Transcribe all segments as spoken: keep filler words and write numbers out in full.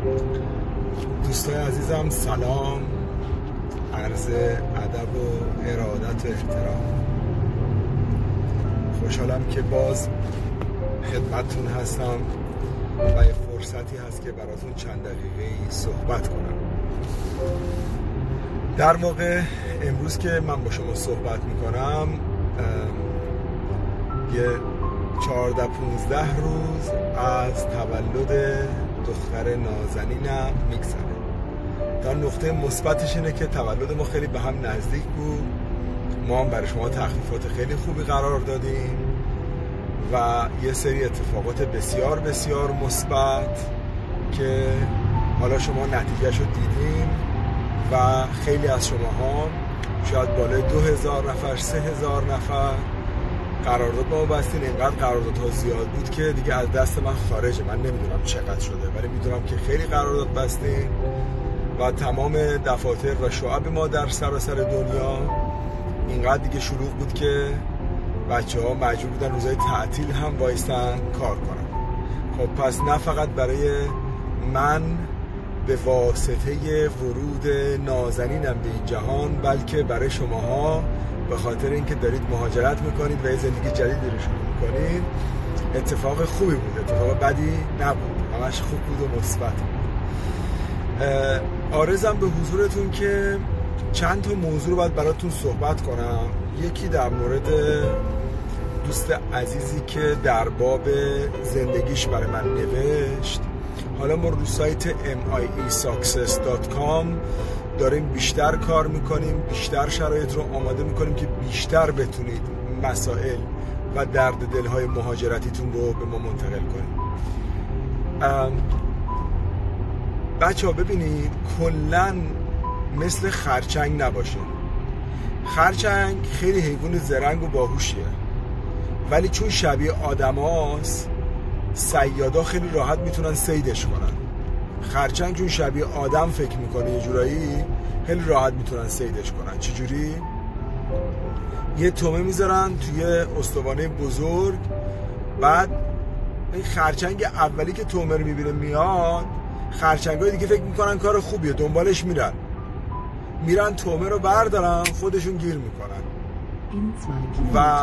دوستای عزیزم سلام، عرض ادب و ارادت و احترام. خوشحالم که باز خدمتتون هستم و یه فرصتی هست که براتون چند دقیقه‌ای صحبت کنم. در واقع امروز که من با شما صحبت میکنم یه چهارده پونزده روز از تولد دختر نازنینم میگذره. در نقطه مثبتش اینه که تولد ما خیلی به هم نزدیک بود. ما هم برای شما تخفیفات خیلی خوبی قرار دادیم و یه سری اتفاقات بسیار بسیار مثبت که حالا شما نتیجهش رو دیدیم و خیلی از شماها شاید بالای دو هزار نفر سه هزار نفر قرارداد با ما بستین. اینقدر قراردادها زیاد بود که دیگه از دست من خارجه. من نمیدونم چقدر شده ولی میدونم که خیلی قرارداد بستین و تمام دفاتر و شعب ما در سراسر دنیا اینقدر دیگه شلوغ بود که بچه ها مجبور بودن روزهای تعطیل هم وایستن کار کنن. خب پس نه فقط برای من به واسطه ورود نازنینم به این جهان، بلکه برای شماها به خاطر اینکه دارید مهاجرت میکنید و یه زندگی جدیدی رو شروع میکنید اتفاق خوبی بود، اتفاق بدی نبود، همش خوب بود و مثبت. عارضم به حضورتون که چند تا موضوع رو باید براتون صحبت کنم. یکی در مورد دوست عزیزی که در باب زندگیش برای من نوشت. حالا ما رو سایت ام آی ای ساکسس دات کام داریم بیشتر کار میکنیم، بیشتر شرایط رو آماده میکنیم که بیشتر بتونید مسائل و درد دلهای مهاجرتیتون رو به ما منتقل کنید. بچه ها ببینید، کلن مثل خرچنگ نباشه. خرچنگ خیلی حیوان زرنگ و باهوشیه ولی چون شبیه آدم هاست صیادا خیلی راحت میتونن صیدش کنن. خرچنگ چون شبیه آدم فکر میکنه یه جورایی خیلی راحت میتونن صیدش کنن. چجوری؟ یه تومه میذارن توی استوانه بزرگ، بعد این خرچنگ اولی که تومه رو میبینه میاد، خرچنگای دیگه فکر میکنن کار خوبیه دنبالش میرن میرن تومه رو بردارن خودشون گیر میکنن و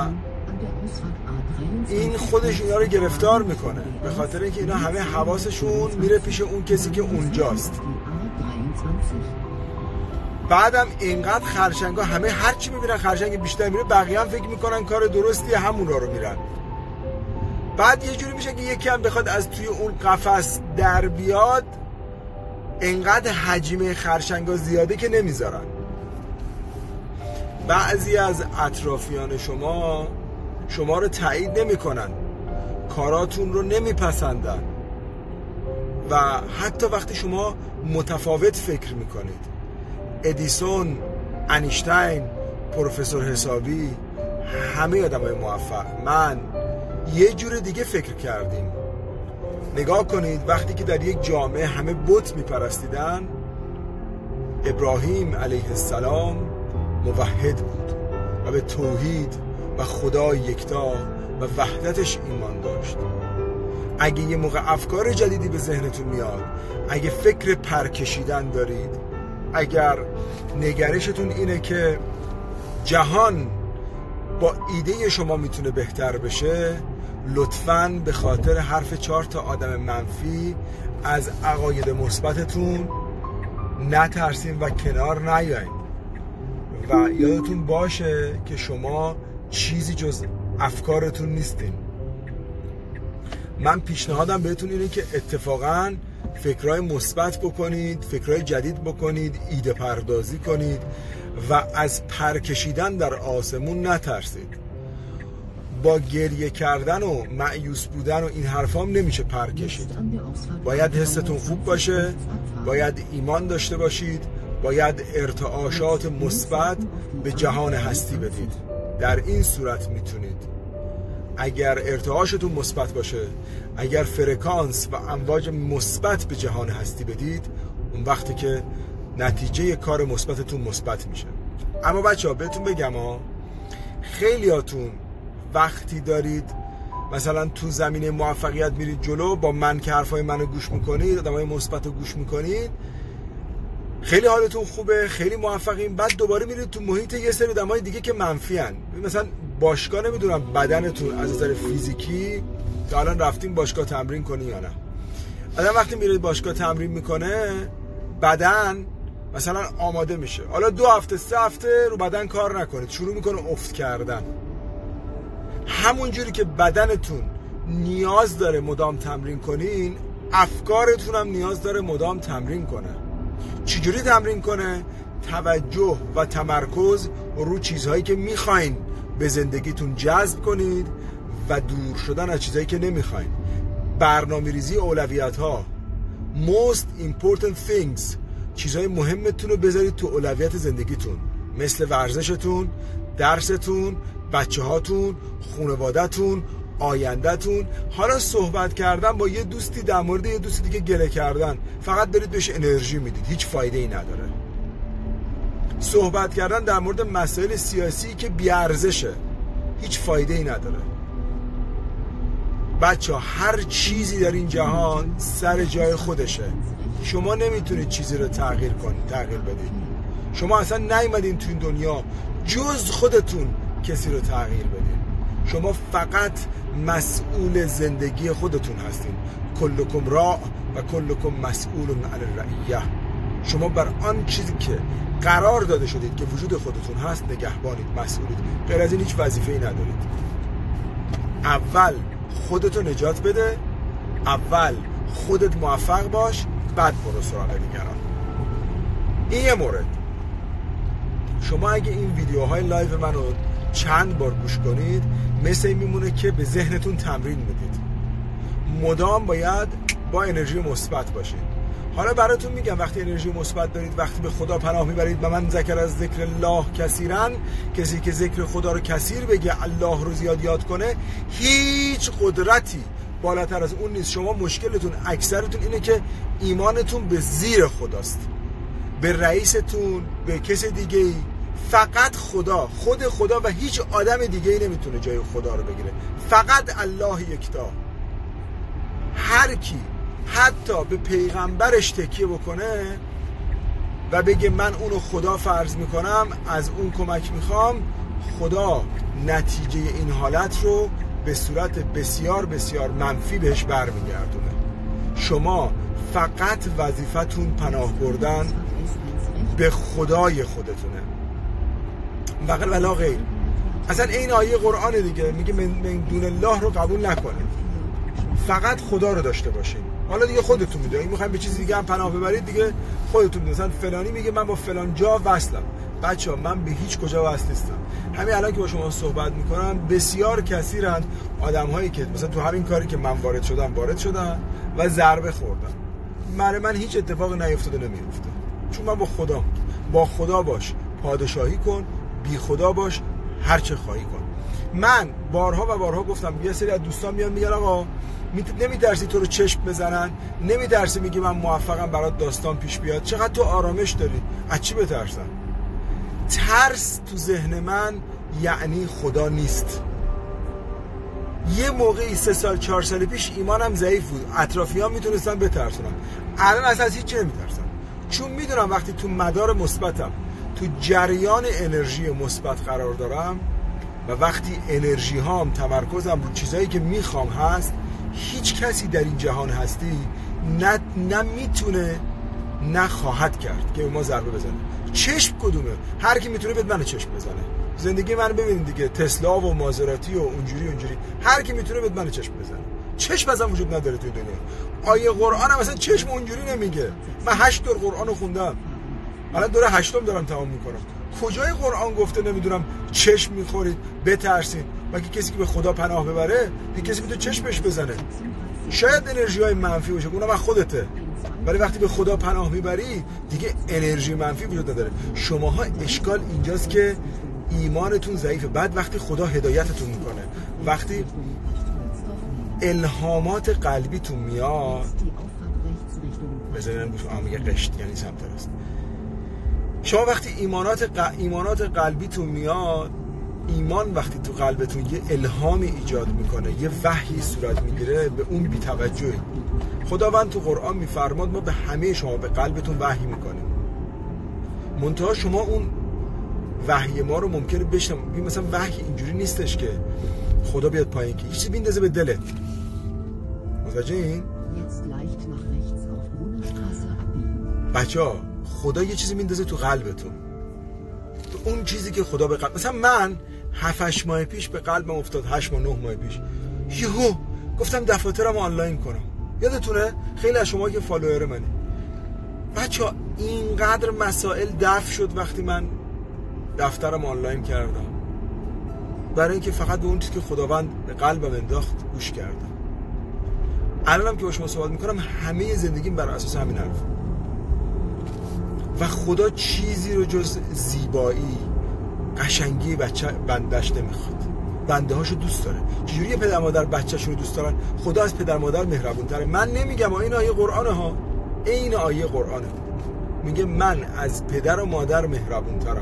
این خودش اینا رو گرفتار میکنه به خاطر اینکه اینا همه حواسشون میره پیش اون کسی که اونجاست. بعدم اینقدر خرچنگا همه هرچی میبینن خرچنگ بیشتر میره، بقیه هم فکر میکنن کار درستیه همونا رو میرن. بعد یه جوری میشه که یکی هم بخواد از توی اون قفس در بیاد، اینقدر حجم خرچنگا زیاده که نمیذارن. بعضی از اطرافیان شما شما رو تایید نمی کنن، کاراتون رو نمی پسندن و حتی وقتی شما متفاوت فکر می کنید، ادیسون، انیشتین، پروفسور حسابی، همه آدم های موفق، من یه جور دیگه فکر کردیم. نگاه کنید وقتی که در یک جامعه همه بت می پرستیدن، ابراهیم علیه السلام موحد بود و به توحید و خدا یکتا و وحدتش ایمان داشت. اگه یه موقع افکار جدیدی به ذهنتون میاد، اگه فکر پرکشیدن دارید، اگر نگرشتون اینه که جهان با ایده شما میتونه بهتر بشه، لطفاً به خاطر حرف چهار تا آدم منفی از عقاید مثبتتون نترسین و کنار نیاین و یادتون باشه که شما چیزی جز افکارتون نیستین. من پیشنهادم بهتون اینه که اتفاقاً فکرهای مثبت بکنید، فکرهای جدید بکنید، ایده پردازی کنید و از پرکشیدن در آسمون نترسید. با گریه کردن و مایوس بودن و این حرفام نمیشه پرکشید. باید حستون خوب باشه، باید ایمان داشته باشید، باید ارتعاشات مثبت به جهان هستی بدید. در این صورت میتونید، اگر ارتعاشتون مثبت باشه، اگر فرکانس و امواج مثبت به جهان هستی بدید، اون وقتی که نتیجه کار مثبتتون مثبت میشه. اما بچه ها بهتون بگم ها، خیلیاتون وقتی دارید مثلا تو زمینه موفقیت میرید جلو، با من که حرفای منو گوش میکنید، آدمای مثبت رو گوش میکنید، خیلی حالتون خوبه، خیلی موفقین. بعد دوباره میرید تو محیط یه سری آدمای دیگه که منفی ان. مثلا باشگاه، نمیدونم بدنتون از نظر فیزیکی تا الان رفتین باشگاه تمرین کنی یا نه. آدم وقتی میره باشگاه تمرین میکنه، بدن مثلا آماده میشه، حالا دو هفته سه هفته رو بدن کار نکنید، شروع میکنه افت کردن. همون جوری که بدنتون نیاز داره مدام تمرین کنین، افکارتون هم نیاز داره مدام تمرین کنه. چجوری تمرین کنه؟ توجه و تمرکز رو چیزهایی که میخواین به زندگیتون جذب کنید و دور شدن از چیزهایی که نمیخواین. برنامه ریزی اولویت ها. Most important things، چیزهای مهمتون رو بذارید تو اولویت زندگیتون، مثل ورزشتون، درستون، بچه هاتون، خانواده‌تون، آینده‌تون. حالا صحبت کردن با یه دوستی در مورد یه دوستی دیگه گله کردن، فقط دارید بهش انرژی میدید، هیچ فایده ای نداره. صحبت کردن در مورد مسائل سیاسی که بیارزشه، هیچ فایده ای نداره. بچه ها، هر چیزی در این جهان سر جای خودشه. شما نمیتونید چیزی رو تغییر کنید، تغییر بدید. شما اصلا نیومدین تو این دنیا جز خودتون کسی رو تغییر بدید. شما فقط مسئول زندگی خودتون هستین. کلکم راع و کلکم مسئول عن الرعیه. شما بر آن چیزی که قرار داده شدید که وجود خودتون هست نگهبانید، مسئولید. غیر از این هیچ وظیفه‌ای ندارید. اول خودتو نجات بده، اول خودت موفق باش، بعد برو سراغ دیگران. این یه مورد. شما اگه این ویدیوهای لایو منو چند بار گوش کنید، مثل این میمونه که به ذهنتون تمرین میدید. مدام باید با انرژی مثبت باشید. حالا براتون میگم وقتی انرژی مثبت دارید، وقتی به خدا پناه میبرید، و من ذکر از ذکر الله کثیرن، کسی که ذکر خدا رو کثیر بگه، الله رو زیاد یاد کنه، هیچ قدرتی بالاتر از اون نیست. شما مشکلتون اکثرتون اینه که ایمانتون به زیر خداست، به رئیستون، به کسی دیگه ای. فقط خدا، خود خدا و هیچ آدم دیگه ای نمیتونه جای خدا رو بگیره. فقط الله یکتا. هر کی حتی به پیغمبرش تکیه بکنه و بگه من اونو خدا فرض میکنم، از اون کمک میخوام، خدا نتیجه این حالت رو به صورت بسیار بسیار منفی بهش برمیگردونه. شما فقط وظیفتون پناه بردن به خدای خودتونه، فقط ولا غیر. اصلا این آیه قرآن دیگه میگه من دون الله رو قبول نکنید، فقط خدا رو داشته باشین. حالا دیگه خودتون میدونید، این میخوایم به چیز دیگه هم پناه ببرید، دیگه خودتون میدونید. مثلا فلانی میگه من با فلان جا وصلم. بچه‌ها من به هیچ کجا وصل نیستم. همین الان که با شما صحبت میکنم، بسیار کثیرند آدم‌هایی که مثلا تو همین کاری که من وارد شدم وارد شدن و ضربه خوردن. برای من هیچ اتفاقی نیفتاده، نمیفته، چون من با خدا، با خدا باش پادشاهی کن، بی خدا باش هر چه خواهی کن. من بارها و بارها گفتم، یه سری از دوستان میان میگن آقا نمیترسی تو رو چشم بزنن، نمیترسی میگی من موفقم برات داستان پیش بیاد، چقدر تو آرامش داری، از چی بترسم؟ ترس تو ذهن من یعنی خدا نیست. یه موقعی سه سال چهار سال پیش ایمانم ضعیف بود، اطرافیان میتونستن بترسونم، الان اصلا از هیچ نمیترسم، چون میدونم وقتی تو مدار مثبتم، تو جریان انرژی مثبت قرار دارم و وقتی انرژی هام، تمرکزم رو چیزایی که میخوام هست، هیچ کسی در این جهان هستی نه نه میتونه نه خواهد کرد که به ما ضربه بزنه. چشم کدومه؟ هر کی میتونه بهت منو چشم بزنه. زندگی منو ببینید دیگه، تسلا و مازراتی و اونجوری اونجوری، هر کی میتونه بهت منو چشم بزنه. چشم اصلا وجود نداره توی دنیا. آیه قرآن هم اصلا چشم اونجوری نمیگه. من هشت دور قرآن رو خوندم، الان دوره هشتم دارم تمام میکنم. کجای قرآن گفته نمیدونم چشم میخورید بترسید؟ مگه کسی که به خدا پناه ببره دیگه کسی میتونه چشمش بزنه؟ شاید انرژی های منفی باشه، اونم از خودته، ولی وقتی به خدا پناه میبری دیگه انرژی منفی وجود نداره. شماها اشکال اینجاست که ایمانتون ضعیفه. بعد وقتی خدا هدایتتون میکنه، وقتی الهامات قلبیتون میاد، بذارین بفهم میگه قشت یعنی سمت راست. شما وقتی ایمانات ق... ایمانات قلبیتون میاد، ایمان وقتی تو قلبتون یه الهامی ایجاد میکنه، یه وحی صورت میگیره، به اون بی‌توجهی. خداوند تو قرآن میفرماد ما به همه شما به قلبتون وحی میکنیم، منتها شما اون وحی ما رو ممکنه بشنوید. مثلا وحی اینجوری نیستش که خدا بیاد پایین که چیزی بیندازه به دلت. متوجه این؟ بچه‌ها خدا یه چیزی میندازه تو قلبتون، تو اون چیزی که خدا به قلب. مثلا من هفت هشت ماه پیش به قلبم افتاد، هشت ماه نه ماه پیش یهو گفتم دفاترم آنلاین کنم. یادتونه خیلی از شما که فالوور منی بچه‌ها اینقدر مسائل دفع شد وقتی من دفترم آنلاین کردم، برای اینکه فقط به اون چیزی که خداوند به قلبم انداخت گوش کردم. الانم که با شما صحبت میکنم همه زندگیم بر اساس همین حرف. و خدا چیزی رو جز زیبایی قشنگی بچه بندش نمیخواد. بنده هاشو دوست داره. چجوری پدر مادر بچه‌شون رو دوست دارن؟ خدا از پدر مادر مهربون تره. من نمیگم این آیه قرآنه ها، این آیه قرآنه میگه من از پدر و مادر مهربون ترم.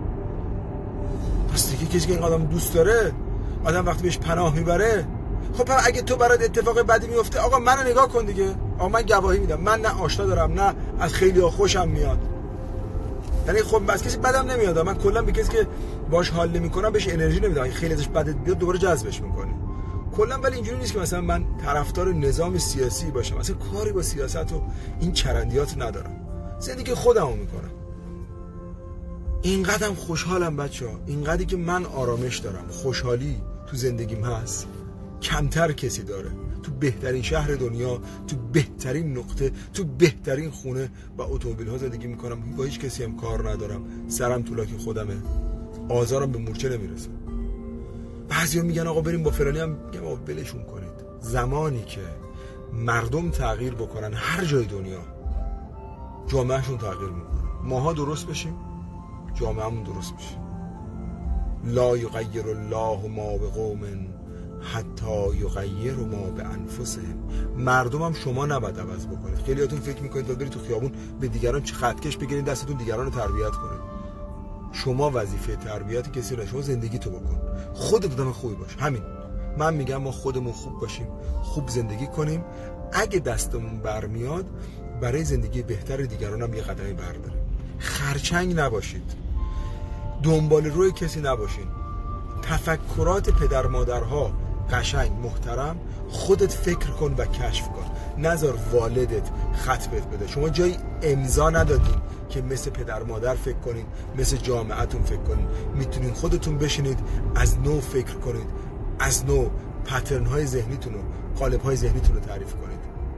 پس دیگه کسی که این آدم دوست داره، آدم وقتی بهش پناه میبره، خب اگه تو برات اتفاق بدی میفته، آقا منو نگاه کن دیگه، آقا من گواهی میدم، من نه آشنا دارم نه از خیلی ها خوشم میاد. یعنی خب از کسی بدم نمیاد، من کلا به کسی که باش حال نمیکنم بهش انرژی نمیدم. اگه خیلی ازش بدت بیاد دوباره جذبش میکنی کلا. ولی اینجوری نیست که مثلا من طرفدار نظام سیاسی باشم، مثلا کاری با سیاست و این چرندیات ندارم، زندگی خودمو میکنم. اینقدرم خوشحالم بچه‌ها، اینقدری که من آرامش دارم، خوشحالی تو زندگیم هست کمتر کسی داره. تو بهترین شهر دنیا، تو بهترین نقطه، تو بهترین خونه با اتومبیل ها زندگی میکنم، با هیچ کسی هم کار ندارم، سرم طولاک خودمه، آزارم به مورچه نمیرسه. بعضیا میگن آقا بریم با فلانی، هم میگم آقا ولشون کنید. زمانی که مردم تغییر بکنن هر جای دنیا، جامعهشون تغییر میکنه. ماها درست بشیم، جامعهمون درست میشه. لا یغیر الله ما بقوم حتی یغیر ما به انفسهم. مردم هم شما نباید عوض بکنید. خیلیاتون فکر میکنید تا برید تو خیابون به دیگران چه خطکش بگیرید، دستتون دیگران رو تربیت کنید. شما وظیفه تربیت کسی رو، شما زندگی تو بکن، خودت آدم خوبی باش. همین من میگم، ما خودمون خوب باشیم، خوب زندگی کنیم، اگه دستمون برمیاد برای زندگی بهتر دیگران هم یه قدمی برداریم. خرچنگ نباشید، دنبال روی کسی نباشین. تفکرات پدر مادرها قشنگ محترم، خودت فکر کن و کشف کن، نذار والدت خط بهت بده. شما جایی امضا ندادین که مثل پدر مادر فکر کنین، مثل جامعهتون فکر کنین. میتونین خودتون بشینید از نو فکر کنید، از نو پترن های ذهنیتون رو، قالب های ذهنیتون رو تعریف کنید.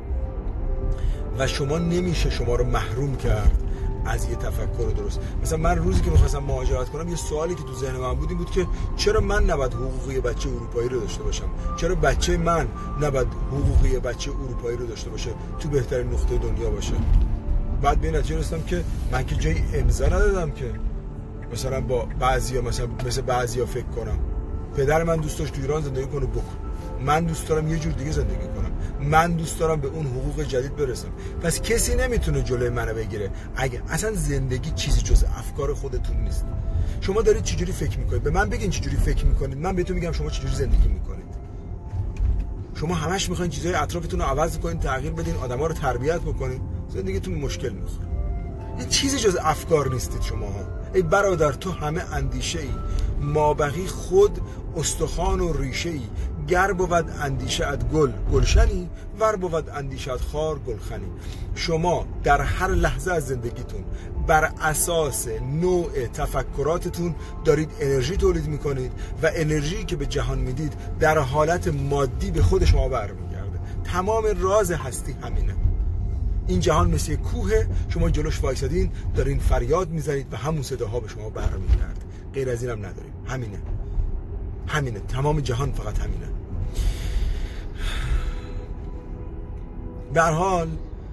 و شما نمیشه شما رو محروم کرد از یه تفکر درست. مثلا من روزی که می‌خواستم مهاجرت کنم، یه سوالی که تو ذهن من بود این بود که چرا من نباید حقوقی بچه اروپایی رو داشته باشم؟ چرا بچه من نباید حقوقی بچه اروپایی رو داشته باشه، تو بهترین نقطه دنیا باشه؟ بعد به نتیجه رسیدم که من که جای امضا ندادم که مثلا با بعضیا مثلا مثل بعضیا فکر کنم. پدر من دوست داشت تو ایران زندگی کنه، بکن. من دوست دارم یه جور دیگه زندگی کنم. من دوست دارم به اون حقوق جدید برسم. پس کسی نمیتونه جلوی منو بگیره. اگه اصلا زندگی چیزی جز افکار خودتون نیست. شما دارید چجوری فکر میکنید؟ به من بگین چجوری فکر میکنید، من بهتون میگم شما چجوری زندگی میکنید. شما همش میخواین چیزای اطرافتون رو عوض کنید، تغییر بدین، آدما رو تربیت بکنید، زندگیتون مشکل میخوره. یه چیزی جز افکار نیستید شماها. ای برادر تو همه اندیشه ای، مابقی خود استخوان و ریشه ای. گر بود اندیشه ات گل گلشنی، ور بود اندیشه ات خار گلخنی. شما در هر لحظه از زندگیتون بر اساس نوع تفکراتتون دارید انرژی تولید میکنید و انرژی که به جهان میدید در حالت مادی به خود شما برمیگرده. تمام راز هستی همینه. این جهان مثل کوه، شما جلوش وایسادین دارین فریاد میزنید و همون صداها به شما برمیگرده. غیر از اینم نداریم. همینه همینه تمام جهان فقط همینه. به هر حال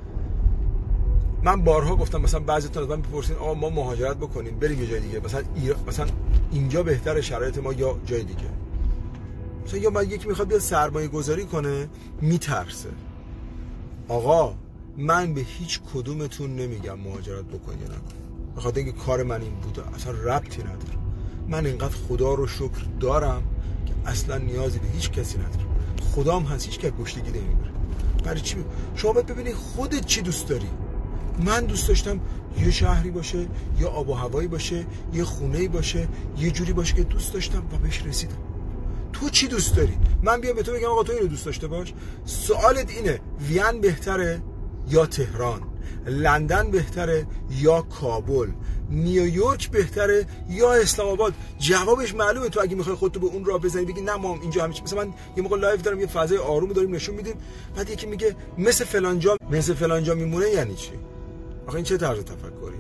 من بارها گفتم، مثلا بعضیتون از من میپرسین آقا ما مهاجرت بکنیم بریم یه جای دیگه، مثلا ایران، مثلا اینجا بهتره شرایط ما یا جای دیگه. مثلا یا من یکی میخواد بیاد سرمایه گذاری کنه میترسه. آقا من به هیچ کدومتون نمیگم مهاجرت بکن یا نکن، بخاطر اینکه کار من این بوده، اصلا ربطی نداره. من اینقدر خدا رو شکر دارم که اصلا نیازی به هیچ کسی ندارم. خدام هست، هیچ کس گشتگی نمیبره. برای چی؟ شما باید ببینید خودت چی دوست داری. من دوست داشتم یه شهری باشه، یه آب و هوایی باشه، یه خونه‌ای باشه، یه جوری باشه که دوست داشتم و بهش رسیدم. تو چی دوست داری؟ من بیام به تو بگم آقا تو اینو دوست داشته باش. سوالت اینه وین بهتره یا تهران؟ لندن بهتره یا کابل؟ نیویورک بهتره یا اسلام آباد؟ جوابش معلومه. تو اگه میخوای خودتو به اون راه بزنی بگی نه ما اینجا همیشه، مثلا من یه موقع لایو دارم یه فضای آروم داریم نشون میدیم، بعد یکی میگه مثل فلان جا مثل فلان جا میمونه، یعنی چی؟ آخه این چه طرز تفکریه؟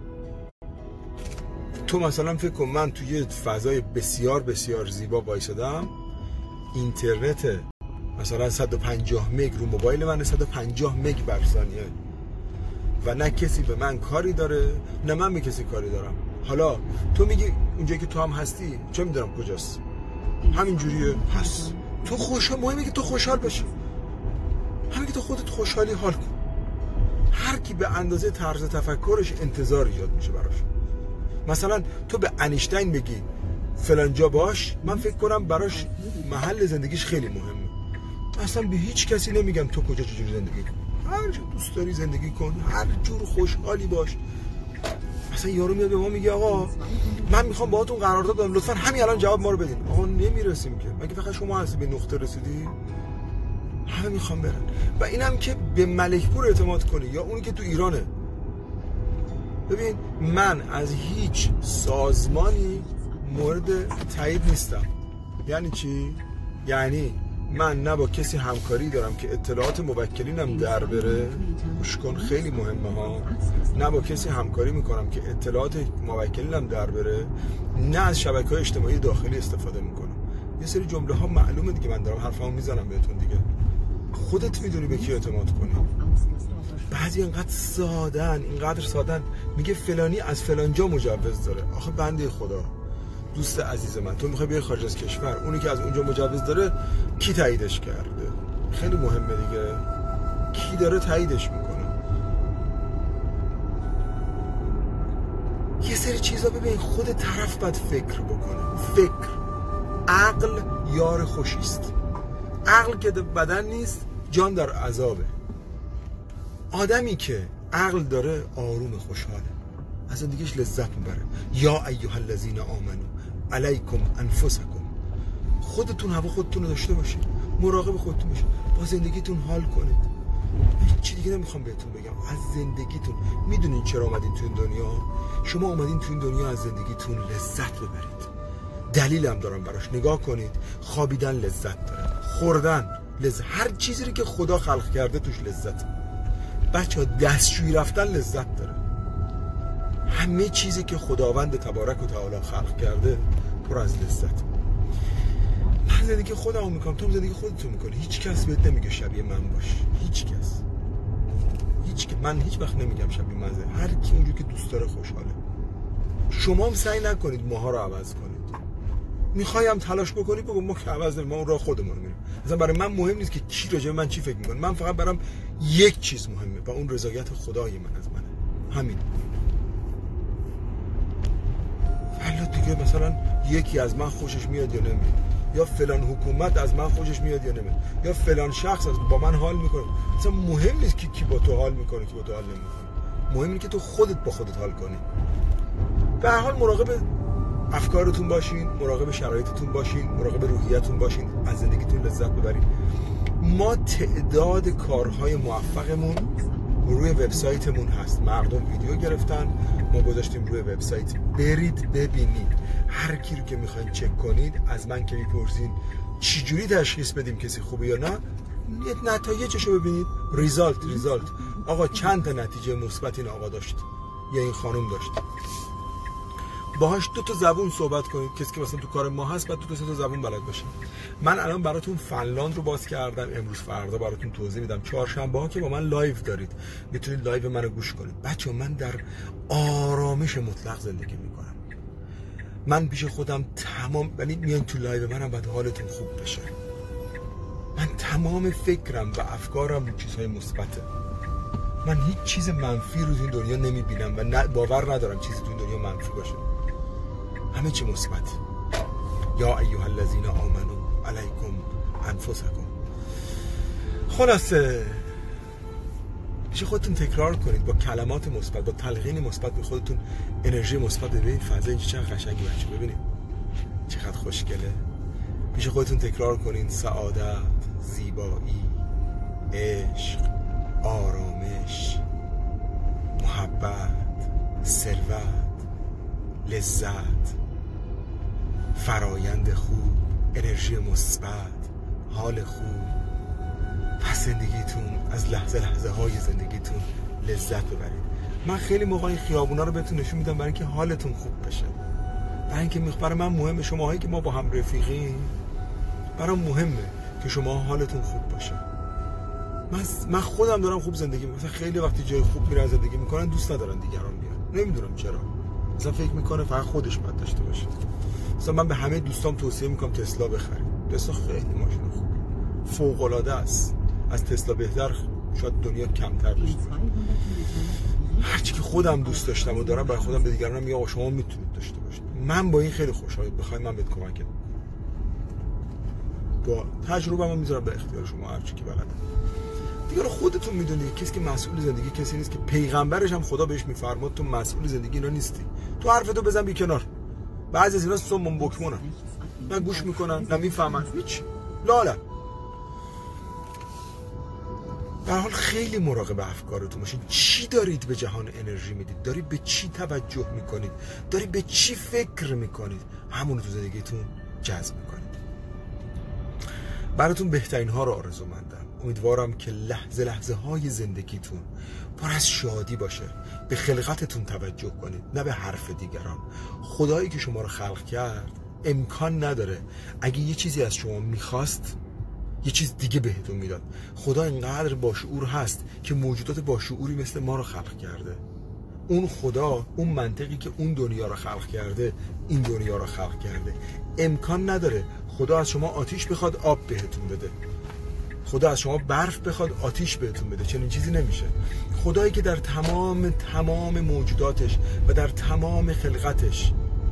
تو مثلا فکر کن من توی فضای بسیار بسیار زیبا وایسادم، اینترنت مثلا صد و پنجاه مگ رو موبایل من، صد و پنجاه مگ بر ثانیه، و نه کسی به من کاری داره نه من به کسی کاری دارم. حالا تو میگی اونجایی که تو هم هستی چه میدونم کجاست، همین جوریه. پس تو خوشحال، مهمه که تو خوشحال باشی، همین که تو خودت خوشحالی حال کن. هر کی به اندازه طرز تفکرش انتظار ایجاد میشه براش. مثلا تو به انیشتین بگی فلان جا باش، من فکر کنم براش محل زندگیش خیلی مهمه. اصلا به هیچ کسی نمیگم تو کجا چجوری زندگی کن، هر جور دوست داری زندگی کن، هر جور خوشحالی باش. مثلا یارو میاد به ما میگه آقا من میخوام باهاتون قرارداد دارم، لطفا همین الان جواب ما رو بدین. آقا نمیرسیم که، مگه فقط شما هستی به نقطه رسیدی؟ همه میخوام برن. و اینم که به ملکپور اعتماد کنی یا اونی که تو ایرانه. ببین من از هیچ سازمانی مورد تایید نیستم. یعنی چی؟ یعنی من نه با کسی همکاری دارم که اطلاعات موکلینم در بره، گوش کن خیلی مهمه ها، نه با کسی همکاری میکنم که اطلاعات موکلینم در بره، نه از شبکه‌های اجتماعی داخلی استفاده میکنم. یه سری جمله ها معلومه دیگه، من دارم حرفامو میزنم بهتون دیگه، خودت میدونی به کی اعتماد کنی. بعضی اینقدر سادن، اینقدر سادن، میگه فلانی از فلان جا مجوز داره. آخه بنده خدا، دوست عزیز من، تو میخوای بیای خارج از کشور، اونی که از اونجا مجوز داره کی تاییدش کرده؟ خیلی مهمه دیگه، کی داره تاییدش میکنه. یه سری چیزا ببین خود طرف باید فکر بکنه. فکر، عقل یار خوشیست. عقل که بدن نیست، جان در عذابه. آدمی که عقل داره آروم خوشحاله، از زندگیش لذت میبره. یا ایها الذین آمنو علیکم انفسکم، خودتون هوا خودتون رو داشته باشید، مراقب خودتون باشید، با زندگیتون حال کنید. چی دیگه نمیخوام بهتون بگم. از زندگیتون میدونین چرا اومدین تو این دنیا؟ شما اومدین تو این دنیا از زندگیتون لذت ببرید. دلیلم دارم براش، نگاه کنید. خوابیدن لذت داره، خوردن لذت، هر چیزی رو که خدا خلق کرده توش لذت. بچه ها دستشویی رفتن لذت داره. همه چیزی که خداوند تبارک و تعالی خلق کرده پر از لذت. من زندگی خودمو میکنم، تو زندگی خودتو میکنی. هیچ کس بهت نمیگه شبیه من باش، هیچ کس. هیچ من هیچ وقت نمیگم شبیه من. هر کی اونجوری که دوست داره خوشحاله. شما هم سعی نکنید ماها رو عوض کنید. میخوایم تلاش بکنی بگو ما که عوض نمی‌کنیم، ما اون راه خودمون رو میریم. مثلا برای من مهم نیست که کی راجع به من چی فکر میکنه. من فقط برام یک چیز مهمه و اون رضایت خدای من از منه. همین. حالا دیگه مثلا یکی از من خوشش میاد یا نمیاد، یا فلان حکومت از من خوشش میاد یا نمیاد، یا فلان شخص از با من حال میکنه. مثلا مهم نیست که کی با تو حال میکنه کی با تو حال نمیکنه. مهم اینه که تو خودت با خودت حال کنی. به هر حال مراقب افکارتون باشین، مراقب شرایطتون باشین، مراقب روحیتون باشین، از زندگیتون لذت ببرید. ما تعداد کارهای موفقمون روی وبسایتمون هست. مردم ویدیو گرفتن، ما گذاشتیم روی وبسایت، برید ببینید. هر کی رو که میخواین چک کنید، از من که میپرسین چجوری تشخیص بدیم کسی خوبه یا نه، نتایجشو ببینید. ریزالت ریزالت آقا چند تا نتیجه مثبت این آقا داشت یا این خانم داشت. باهاش دو تا زبون صحبت کنید. کسی که مثلا تو کار ما هست بعد دو تا سه تا زبون بلد باشه. من الان براتون فنلاند رو باز کردم، امروز فردا براتون توضیح میدم. چهارشنبه ها که با من لایو دارید، میتونید لایو منو گوش کنید. بچه‌ها من در آرامش مطلق زندگی میکنم. من پیش خودم تمام، یعنی میان تو لایو منم بعد حالتون خوب بشه. من تمام فکرم و افکارم رو چیزهای مثبته. من هیچ چیز منفی رو تو این دنیا نمیبینم و باور ندارم چیزی تو این دنیا منفی باشه. همه چی مثبت. یا ایها الذین آمنو علیکم انفسکم. خلاصه میشه خودتون تکرار کنید با کلمات مثبت، با تلقین مثبت به خودتون انرژی مثبت. ببینید فضا اینجا چقدر قشنگه بچه، ببینید چقدر خوشگله. میشه خودتون تکرار کنید سعادت، زیبایی، عشق، آرامش، محبت، ثروت، لذت، فرایند خوب، انرژی مثبت، حال خوب. پس زندگیتون از لحظه لحظه های زندگیتون لذت ببرید. من خیلی موقع این خیابونا رو بهتون نشون میدم برای اینکه حالتون خوب بشه، برای اینکه برای من مهمه شماهایی که ما با هم رفیقیم، برام مهمه که شما حالتون خوب باشه. من من خودم دارم خوب زندگی میکنم. مثلا خیلی وقتی جای خوب میرن زندگی میکنن دوست ندارن دیگران بیان، نمیدونم چرا. مثلا فکر میکنه فقط خودش باید داشته باشه. مثلا من به همه دوستام توصیه میکنم تسلا بخرید. تسلا خیلی ماشین خوبه، فوق العاده است. از تسلا بهتر شاید دنیا کمتر داشته باشه. هرچی که خودم دوست داشتم و دارم برای خودم به دیگران میگم شما میتونید داشته باشید. من با این خیلی خوشحالم. بخوای من بهت کمک کنم، با تجربه من میذارم به اختیار شما هرچی که بلده. دیگه رو خودتون میدونید. کسی که مسئول زندگی کسی نیست که پیغمبرش هم خدا بهش میفرماد تو مسئول زندگی اینا نیستی. تو حرفتو بزن بی کنار. بعضی از اینا صم بکمونن، نه گوش میکنن نه میفهمن هیچ. لالا در حال خیلی مراقب افکارتون باشید. چی دارید به جهان انرژی میدید؟ دارید به چی توجه میکنید؟ دارید به چی فکر میکنید؟ همون تو زندگیتون جذب میکنید. براتون بهترین ها رو آرزو مندم. امیدوارم که لحظه لحظه های زندگیتون پر از شادی باشه. به خلقتتون توجه کنید نه به حرف دیگران. خدایی که شما رو خلق کرد امکان نداره اگه یه چیزی از شما میخواست یه چیز دیگه بهتون میداد. خدا اینقدر باشعور هست که موجودات باشعوری مثل ما رو خلق کرده. اون خدا، اون منطقی که اون دنیا رو خلق کرده این دنیا رو خلق کرده. امکان نداره خدا از شما آتیش بخواد آب بهتون بده، خدا از شما برف بخواد آتیش بهتون بده. چنین چیزی نمیشه. خدایی که در تمام تمام موجوداتش و در تمام خلقتش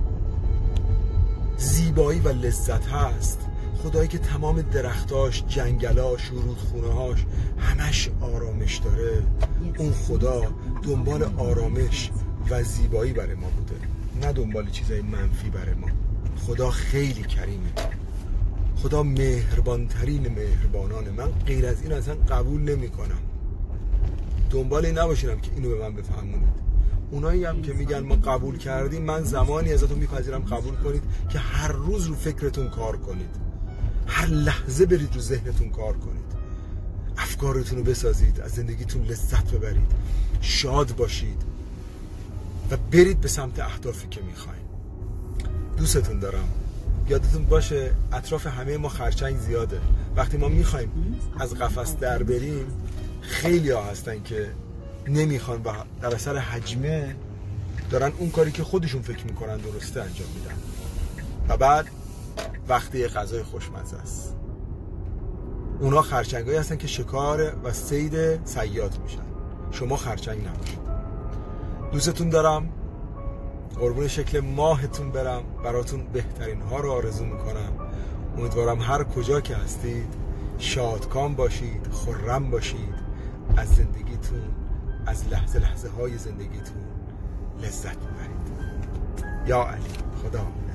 زیبایی و لذت هست، خدایی که تمام درختاش، جنگلاش، رودخونه‌هاش همش آرامش داره، اون خدا دنبال آرامش و زیبایی برای ما بوده، نه دنبال چیزای منفی برای ما. خدا خیلی کریمه. خدا مهربانترین مهربانانه. من غیر از این اصلا قبول نمی کنم. دنبال این نباشینم که اینو به من بفهمونید. اونایی هم که میگن ما قبول کردیم، من زمانی ازتون میپذیرم قبول کنید که هر روز رو فکرتون کار کنید، هر لحظه برید رو ذهنتون کار کنید، افکارتون رو بسازید، از زندگیتون لذت ببرید، شاد باشید و برید به سمت اهدافی که میخواین. دوستتون دارم. یادتون باشه اطراف همه ما خرچنگ زیاده. وقتی ما میخوایم از قفس در بریم، خیلی ها هستن که نمیخوان و در اثر حجمه دارن اون کاری که خودشون فکر میکنن درسته انجام میدن و بعد وقتی غذای خوشمزه است. اونا خرچنگایی هستن که شکار و صید صیاد میشن. شما خرچنگ نباشید. دوستتون دارم. قربون شکل ماهتون برم. براتون بهترین ها رو آرزو میکنم. امیدوارم هر کجا که هستید شادکام باشید، خرم باشید، از زندگیتون، از لحظه لحظه های زندگیتون لذت ببرید. یا علی. خدا